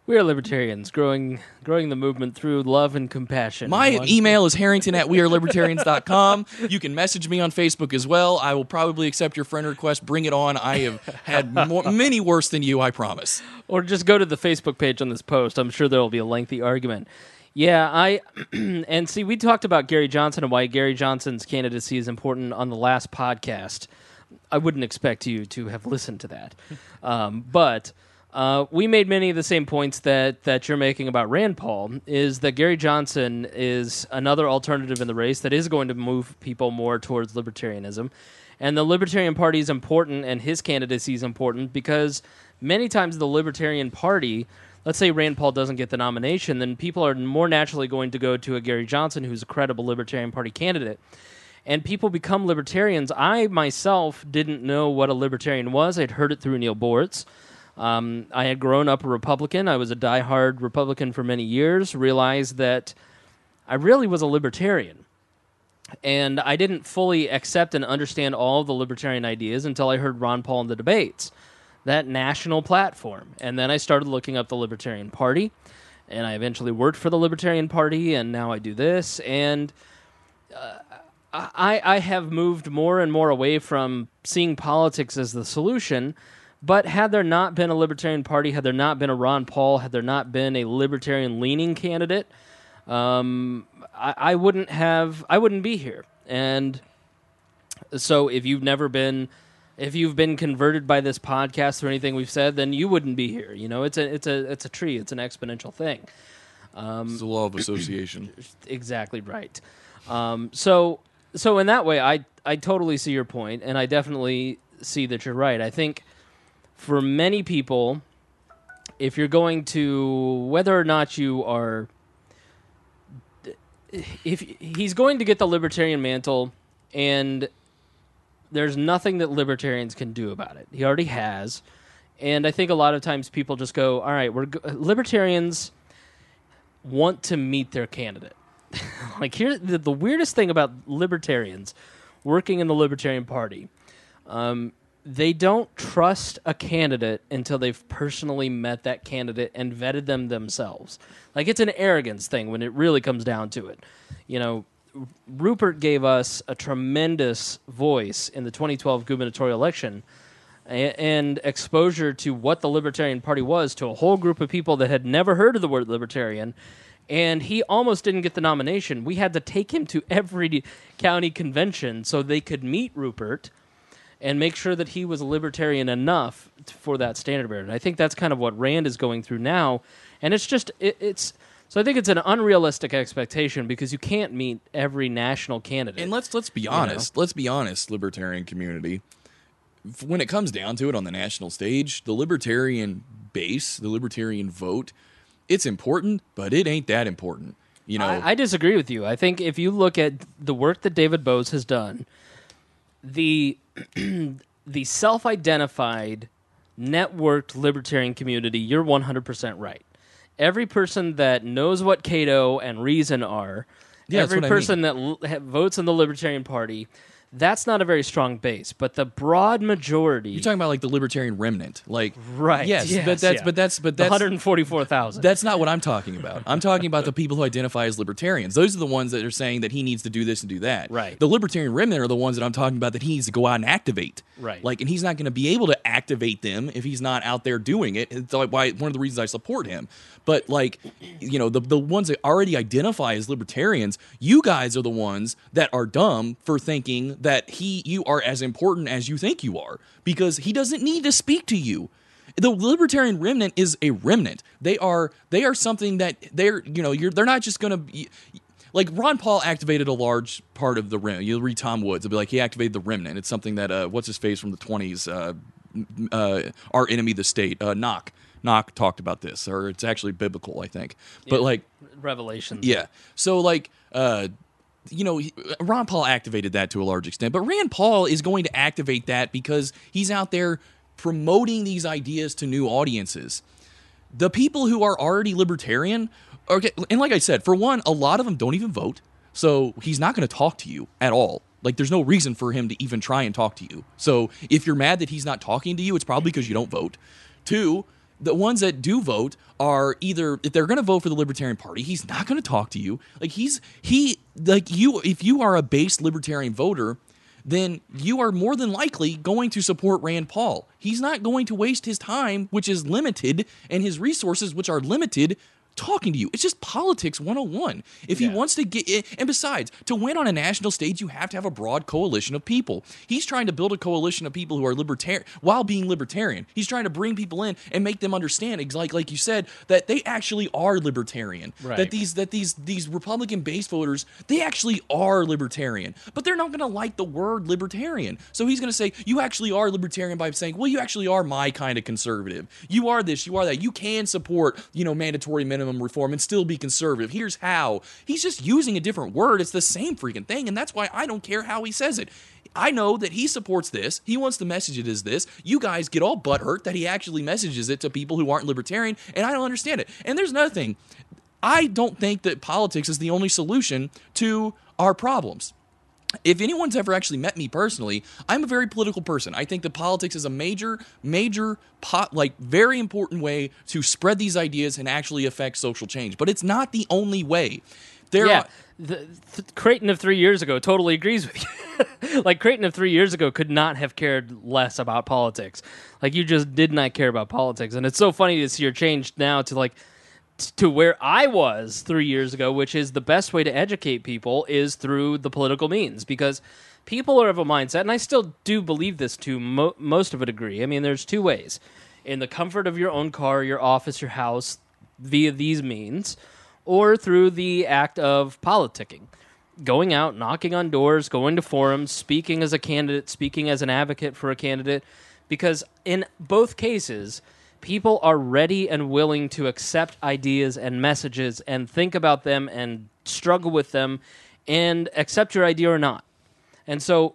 We are libertarians, growing the movement through love and compassion. My email is harrington@wearelibertarians.com. You can message me on Facebook as well. I will probably accept your friend request. Bring it on. I have had many worse than you, I promise. Or just go to the Facebook page on this post. I'm sure there will be a lengthy argument. Yeah, and see, we talked about Gary Johnson and why Gary Johnson's candidacy is important on the last podcast. I wouldn't expect you to have listened to that. But we made many of the same points that you're making about Rand Paul, is that Gary Johnson is another alternative in the race that is going to move people more towards libertarianism. And the Libertarian Party is important, and his candidacy is important, because many times the Libertarian Party, let's say Rand Paul doesn't get the nomination, then people are more naturally going to go to a Gary Johnson who's a credible Libertarian Party candidate. And people become libertarians. I myself didn't know what a libertarian was. I'd heard it through Neil Boortz. I had grown up a Republican. I was a diehard Republican for many years, realized that I really was a libertarian. And I didn't fully accept and understand all of the libertarian ideas until I heard Ron Paul in the debates, that national platform. And then I started looking up the Libertarian Party, and I eventually worked for the Libertarian Party, and now I do this. And I have moved more and more away from seeing politics as the solution. But had there not been a Libertarian Party, had there not been a Ron Paul, had there not been a libertarian-leaning candidate, I wouldn't be here. And so if you've been converted by this podcast or anything we've said, then you wouldn't be here. You know, it's a tree, it's an exponential thing. It's the law of association. Exactly right. So in that way, I totally see your point, and I definitely see that you're right. I think for many people, if you're going to, whether or not you are, if he's going to get the libertarian mantle, and there's nothing that libertarians can do about it. He already has. And I think a lot of times people just go, all right, libertarians want to meet their candidate. Like, here's the weirdest thing about libertarians working in the Libertarian Party. They don't trust a candidate until they've personally met that candidate and vetted them themselves. Like, it's an arrogance thing when it really comes down to it. You know, Rupert gave us a tremendous voice in the 2012 gubernatorial election and exposure to what the Libertarian Party was to a whole group of people that had never heard of the word libertarian, and he almost didn't get the nomination. We had to take him to every county convention so they could meet Rupert and make sure that he was libertarian enough for that standard bearer. And I think that's kind of what Rand is going through now. And it's just, so I think it's an unrealistic expectation because you can't meet every national candidate. And let's be honest. Let's be honest, libertarian community. When it comes down to it on the national stage, the libertarian base, the libertarian vote, it's important, but it ain't that important. You know, I disagree with you. I think if you look at the work that David Bose has done, the self-identified, networked libertarian community, you're 100% right. Every person that knows what Cato and Reason are, every person that votes in the Libertarian Party, that's not a very strong base. But the broad majority, you're talking about like the libertarian remnant, like right? Yes, but that's 144,000. That's not what I'm talking about. I'm talking about the people who identify as libertarians. Those are the ones that are saying that he needs to do this and do that. Right. The libertarian remnant are the ones that I'm talking about that he needs to go out and activate. Right. Like, and he's not going to be able to activate them if he's not out there doing it. It's like one of the reasons I support him. But like, you know, the ones that already identify as libertarians, you guys are the ones that are dumb for thinking that you are as important as you think you are, because he doesn't need to speak to you. The libertarian remnant is a remnant. They are something that they're not just going to be. Like, Ron Paul activated a large part of the remnant. You'll read Tom Woods. It'll be like he activated the remnant. It's something that, what's his face from the 20s, Our Enemy the State, Knock talked about this, or it's actually biblical, I think. But like Revelations. Yeah. So like, Ron Paul activated that to a large extent, but Rand Paul is going to activate that because he's out there promoting these ideas to new audiences. The people who are already libertarian, okay, and like I said, for one, a lot of them don't even vote, so he's not going to talk to you at all. Like, there's no reason for him to even try and talk to you. So if you're mad that he's not talking to you, it's probably because you don't vote. Two, the ones that do vote are either, if they're going to vote for the Libertarian Party, he's not going to talk to you. Like if you are a base Libertarian voter, then you are more than likely going to support Rand Paul. He's not going to waste his time, which is limited, and his resources, which are limited, talking to you. It's just politics 101. If he wants to get in, and besides, to win on a national stage, you have to have a broad coalition of people. He's trying to build a coalition of people who are libertarian while being libertarian. He's trying to bring people in and make them understand, like you said, that they actually are libertarian. Right. That these Republican base voters, they actually are libertarian. But they're not going to like the word libertarian. So he's going to say, you actually are libertarian by saying, well, you actually are my kind of conservative. You are this, you are that. You can support, mandatory minimum reform and still be conservative. Here's how. He's just using a different word. It's the same freaking thing, and that's why I don't care how he says it. I know that he supports this. He wants to message it as this. You guys get all butthurt that he actually messages it to people who aren't libertarian, and I don't understand it. And there's another thing. I don't think that politics is the only solution to our problems. If anyone's ever actually met me personally, I'm a very political person. I think that politics is a major, very important way to spread these ideas and actually affect social change. But it's not the only way. Creighton of 3 years ago totally agrees with you. Like, Creighton of 3 years ago could not have cared less about politics. Like, you just did not care about politics. And it's so funny to see your change now to where I was 3 years ago, which is the best way to educate people is through the political means, because people are of a mindset, and I still do believe this to most of a degree. I mean, there's two ways. In the comfort of your own car, your office, your house, via these means, or through the act of politicking. Going out, knocking on doors, going to forums, speaking as a candidate, speaking as an advocate for a candidate, because in both cases, people are ready and willing to accept ideas and messages and think about them and struggle with them and accept your idea or not. And so,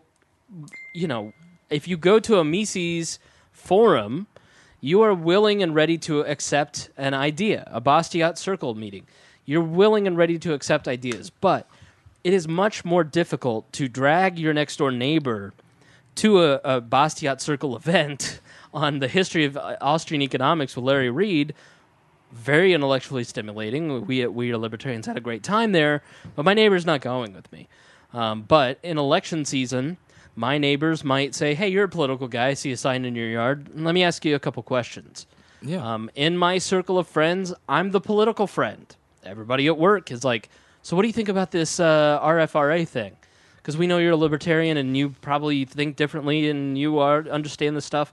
if you go to a Mises forum, you are willing and ready to accept an idea, a Bastiat Circle meeting. You're willing and ready to accept ideas, but it is much more difficult to drag your next-door neighbor to a Bastiat Circle event on the history of Austrian economics with Larry Reed. Very intellectually stimulating. We are libertarians had a great time there, but my neighbor's not going with me. But in election season, my neighbors might say, hey, you're a political guy. I see a sign in your yard. Let me ask you a couple questions. Yeah. In my circle of friends, I'm the political friend. Everybody at work is like, so what do you think about this RFRA thing? Because we know you're a libertarian and you probably think differently and you understand the stuff.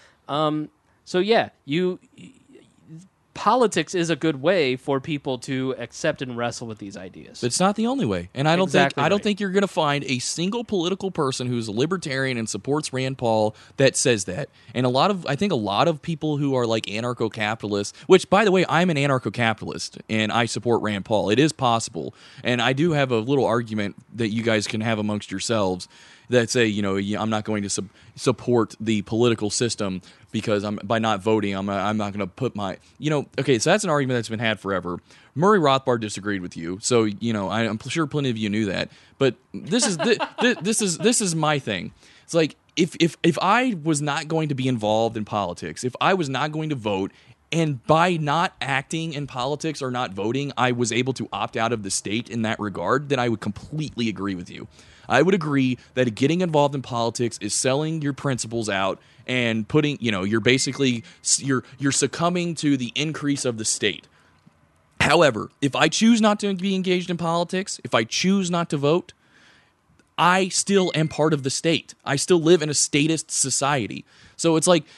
Politics is a good way for people to accept and wrestle with these ideas. It's not the only way, and I don't think you're going to find a single political person who's a libertarian and supports Rand Paul that says that. And I think a lot of people who are like anarcho-capitalists, which, by the way, I'm an anarcho-capitalist and I support Rand Paul. It is possible, and I do have a little argument that you guys can have amongst yourselves that say, I'm not going to support the political system because by not voting, I'm not going to put my, okay, so that's an argument that's been had forever. Murray Rothbard disagreed with you, so I'm sure plenty of you knew that. But this is this is my thing. It's like if I was not going to be involved in politics, if I was not going to vote, and by not acting in politics or not voting, I was able to opt out of the state in that regard, then I would completely agree with you. I would agree that getting involved in politics is selling your principles out and putting, you're basically, you're succumbing to the increase of the state. However, if I choose not to be engaged in politics, if I choose not to vote, I still am part of the state. I still live in a statist society. So it's like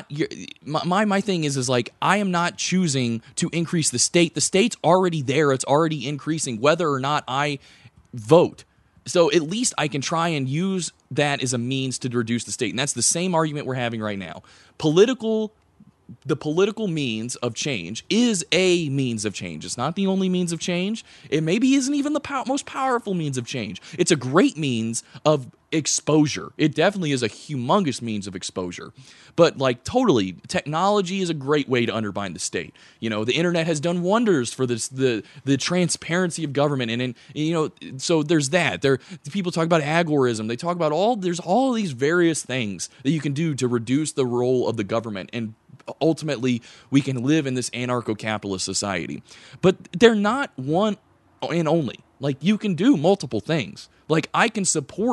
my thing is like I am not choosing to increase the state. The state's already there. It's already increasing whether or not I vote. So at least I can try and use that as a means to reduce the state. And that's the same argument we're having right now. The political means of change is a means of change. It's not the only means of change. It maybe isn't even the most powerful means of change. It's a great means of exposure. It definitely is a humongous means of exposure. But totally, technology is a great way to undermine the state. The internet has done wonders for the transparency of government, and so there's that. People talk about agorism. They talk about there's all these various things that you can do to reduce the role of the government and ultimately we can live in this anarcho-capitalist society. But they're not one and only. Like, you can do multiple things. Like, I can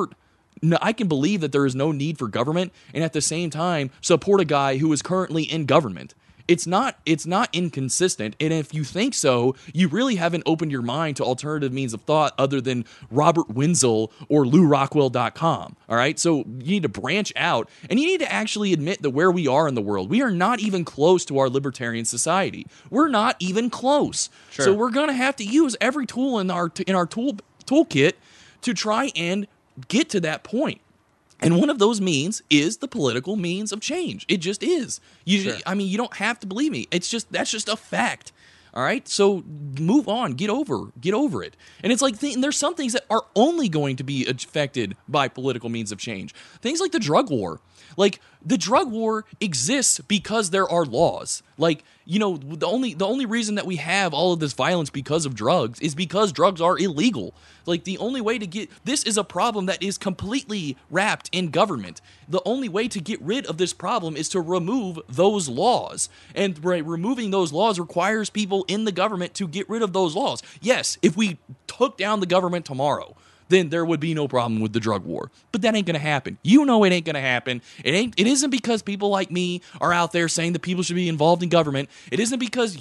believe that there is no need for government, and at the same time support a guy who is currently in government. It's not inconsistent, and if you think so, you really haven't opened your mind to alternative means of thought other than Robert Wenzel or LouRockwell.com. All right, so you need to branch out, and you need to actually admit that where we are in the world, we are not even close to our libertarian society. We're not even close. Sure. So we're going to have to use every tool in our toolkit to try and get to that point. And one of those means is the political means of change. It just is. Sure. I mean, you don't have to believe me. That's just a fact. All right? So move on. Get over it. And it's like there's some things that are only going to be affected by political means of change. Things like the drug war. Like, the drug war exists because there are laws. Like, you know, the only reason that we have all of this violence because of drugs is because drugs are illegal. Like, the only way to this is a problem that is completely wrapped in government. The only way to get rid of this problem is to remove those laws. And removing those laws requires people in the government to get rid of those laws. Yes, if we took down the government tomorrow, then there would be no problem with the drug war. But that ain't going to happen. You know it ain't going to happen. It isn't because people like me are out there saying that people should be involved in government. It isn't because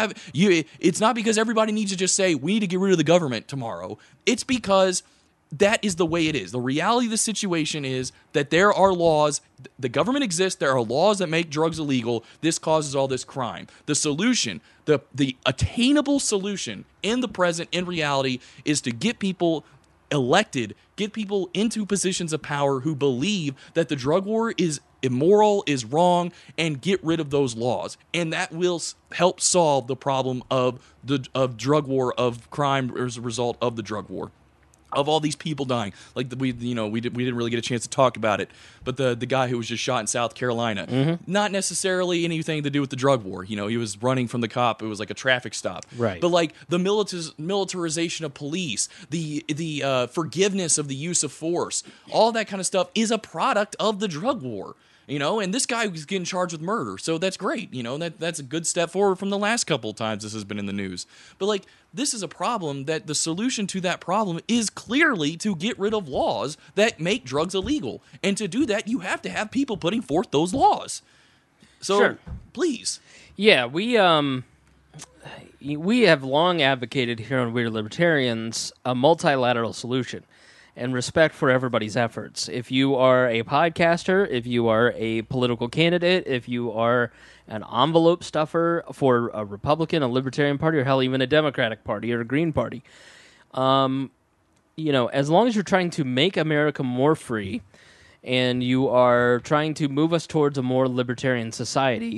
it's not because everybody needs to just say, we need to get rid of the government tomorrow. It's because that is the way it is. The reality of the situation is that there are laws. The government exists. There are laws that make drugs illegal. This causes all this crime. The solution, the attainable solution in the present, in reality, is to get people elected, get people into positions of power who believe that the drug war is immoral, is wrong, and get rid of those laws. And that will help solve the problem of drug war, of crime as a result of the drug war, of all these people dying. Like, we didn't really get a chance to talk about it, but the guy who was just shot in South Carolina, not necessarily anything to do with the drug war. You know, he was running from the cop. It was like a traffic stop. Right. But like the militarization of police, the forgiveness of the use of force, all that kind of stuff is a product of the drug war. You know, and this guy was getting charged with murder, so that's great. You know, that's a good step forward from the last couple of times this has been in the news. But like, this is a problem that the solution to that problem is clearly to get rid of laws that make drugs illegal. And to do that, you have to have people putting forth those laws. So, Sure. Please. Yeah, we have long advocated here on Weird Libertarians a multilateral solution and respect for everybody's efforts. If you are a podcaster, if you are a political candidate, if you are an envelope stuffer for a Republican, a Libertarian Party, or hell, even a Democratic Party or a Green Party, you know, as long as you're trying to make America more free and you are trying to move us towards a more libertarian society,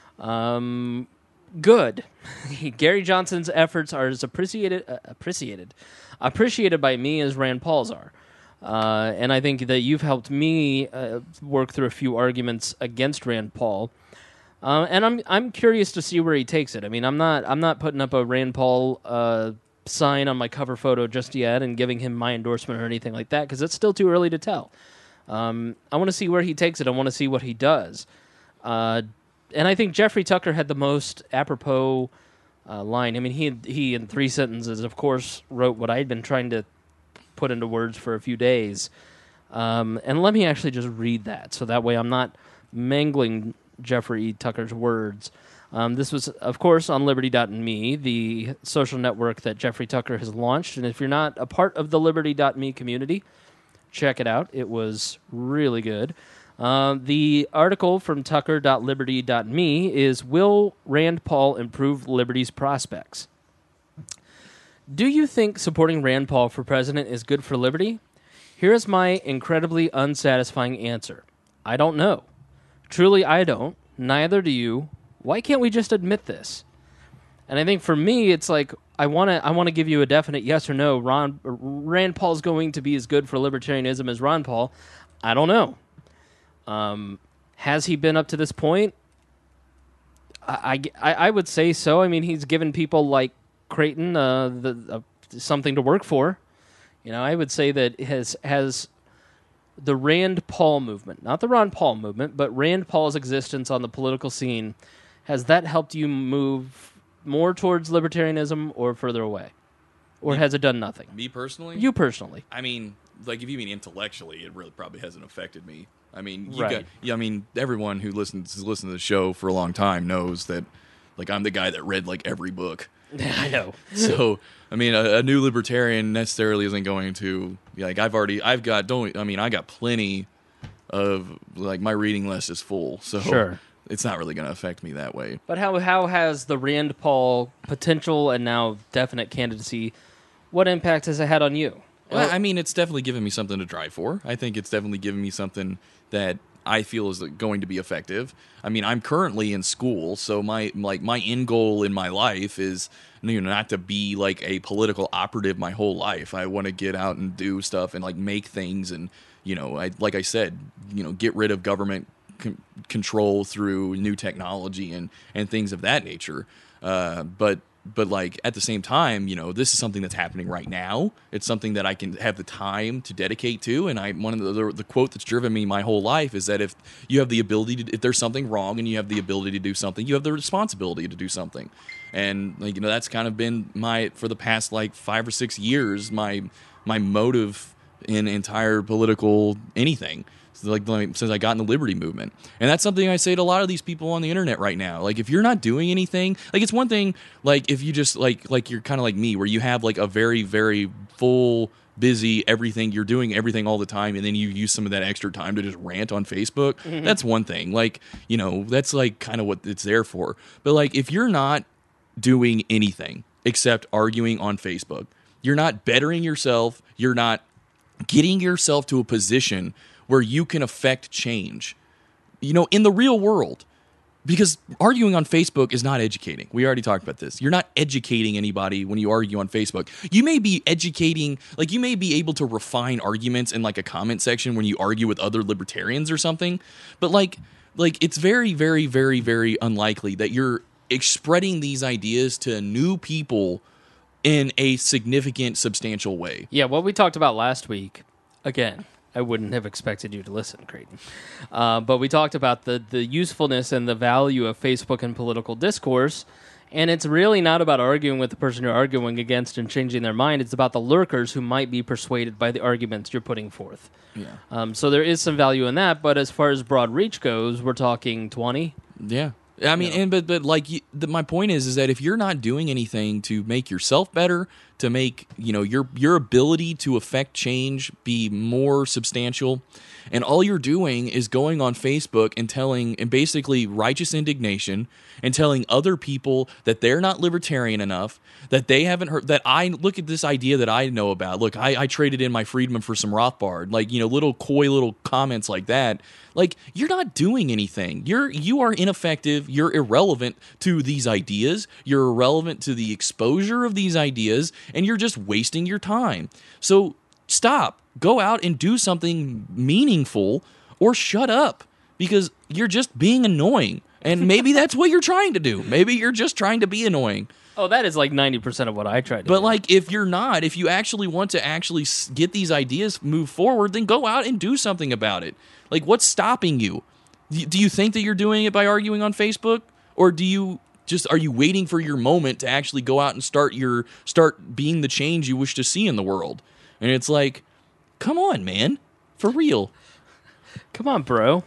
good. Gary Johnson's efforts are as appreciated by me as Rand Paul's are. And I think that you've helped me work through a few arguments against Rand Paul. And I'm curious to see where he takes it. I mean, I'm not putting up a Rand Paul sign on my cover photo just yet and giving him my endorsement or anything like that, because it's still too early to tell. I want to see where he takes it. I want to see what he does. And I think Jeffrey Tucker had the most apropos line. I mean, he in 3 sentences, of course, wrote what I had been trying to put into words for a few days. And let me actually just read that, so that way I'm not mangling Jeffrey Tucker's words. This was, of course, on Liberty.me, the social network that Jeffrey Tucker has launched. And if you're not a part of the Liberty.me community, check it out. It was really good. The article from Tucker.Liberty.me is, Will Rand Paul improve Liberty's prospects? Do you think supporting Rand Paul for president is good for Liberty? Here is my incredibly unsatisfying answer. I don't know. Truly, I don't. Neither do you. Why can't we just admit this? And I think for me, it's like, I want to give you a definite yes or no. Rand Paul's going to be as good for libertarianism as Ron Paul. I don't know. Has he been up to this point? I would say so. I mean, he's given people like Creighton something to work for. You know, I would say that has the Rand Paul movement, not the Ron Paul movement, but Rand Paul's existence on the political scene, has that helped you move more towards libertarianism or further away? Or has it done nothing? Me personally? You personally. I mean, like, if you mean intellectually, it really probably hasn't affected me. I mean, Right. I mean, everyone who has listened to the show for a long time knows that, like, I'm the guy that read, like, every book. I know. So, I mean, a new libertarian necessarily isn't going to, like, I got plenty of, like, my reading list is full. So Sure. it's not really going to affect me that way. But how has the Rand Paul potential and now definite candidacy, what impact has it had on you? Well, I mean, it's definitely given me something to drive for. I think it's definitely given me something that I feel is going to be effective. I mean, I'm currently in school, so my end goal in my life is, you know, not to be like a political operative my whole life. I want to get out and do stuff and like make things, and you know, like I said, you know, get rid of government control through new technology and things of that nature. But like at the same time, you know, this is something that's happening right now. It's something that I can have the time to dedicate to. And one of the quote that's driven me my whole life is that if you have the ability to, if there's something wrong and you have the ability to do something, you have the responsibility to do something. And like, you know, that's kind of been for the past like 5 or 6 years, my motive in entire political anything. Like since I got in the liberty movement. And that's something I say to a lot of these people on the internet right now. Like, if you're not doing anything, like, it's one thing, like, if you just like you're kind of like me, where you have like a very, very full, busy everything, you're doing everything all the time, and then you use some of that extra time to just rant on Facebook. Mm-hmm. That's one thing. Like, you know, that's like kind of what it's there for. But like, if you're not doing anything except arguing on Facebook, you're not bettering yourself, you're not getting yourself to a position where you can affect change, you know, in the real world. Because arguing on Facebook is not educating. We already talked about this. You're not educating anybody when you argue on Facebook. You may be educating, like, you may be able to refine arguments in like a comment section when you argue with other libertarians or something. But like it's very, very, very, very unlikely that you're spreading these ideas to new people in a significant, substantial way. Yeah, what we talked about last week, again, I wouldn't have expected you to listen, Creighton. But we talked about the usefulness and the value of Facebook and political discourse, and it's really not about arguing with the person you're arguing against and changing their mind. It's about the lurkers who might be persuaded by the arguments you're putting forth. Yeah. So there is some value in that, but as far as broad reach goes, we're talking 20. Yeah. I mean, but like my point is that if you're not doing anything to make yourself better, to make, you know, your ability to affect change be more substantial, and all you're doing is going on Facebook and basically righteous indignation and telling other people that they're not libertarian enough, that they haven't heard, that I look at this idea that I know about. Look, I traded in my Friedman for some Rothbard, like, you know, little coy little comments like that. Like, you're not doing anything. You are ineffective. You're irrelevant to these ideas. You're irrelevant to the exposure of these ideas, and you're just wasting your time. So stop. Go out and do something meaningful, or shut up, because you're just being annoying. And maybe that's what you're trying to do. Maybe you're just trying to be annoying. Oh, that is like 90% of what I try to do. But like, if you're not, if you actually want to actually get these ideas move forward, then go out and do something about it. Like, what's stopping you? Do you think that you're doing it by arguing on Facebook? Or are you waiting for your moment to actually go out and start being the change you wish to see in the world? And it's like, come on, man. For real. Come on, bro.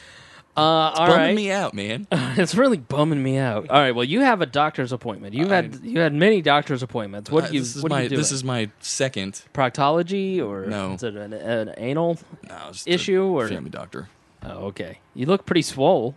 It's bumming me out, man. It's really bumming me out. All right, well, you have a doctor's appointment. You had many doctor's appointments. What are you doing? This is my second. Proctology, or no? Is it an anal it's issue, or family doctor? Oh, okay. You look pretty swole.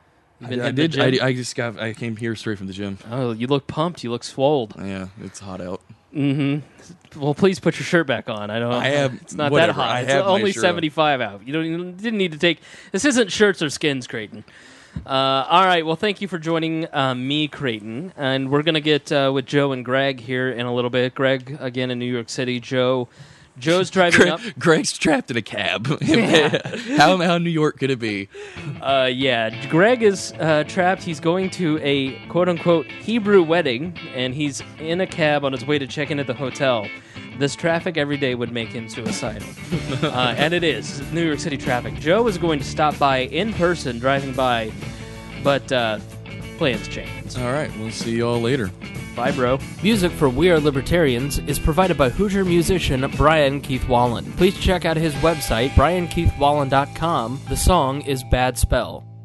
I did. I came here straight from the gym. Oh, you look pumped. You look swole. Yeah, it's hot out. Mm-hmm. Well, please put your shirt back on. It's not whatever. that hot. It's only 75 out. You didn't need to take. This isn't shirts or skins, Creighton. All right. Well, thank you for joining me, Creighton, and we're gonna get with Joe and Greg here in a little bit. Greg again in New York City. Joe's driving up. Greg's trapped in a cab. Yeah. How New York could it be? Yeah. Greg is trapped. He's going to a quote-unquote Hebrew wedding, and he's in a cab on his way to check in at the hotel. This traffic every day would make him suicidal. And it is. New York City traffic. Joe is going to stop by in person, driving by, but plans change. All right, we'll see you all later. Bye, bro. Music for We Are Libertarians is provided by Hoosier musician Brian Keith Wallen. Please check out his website, briankeithwallen.com. The song is Bad Spell.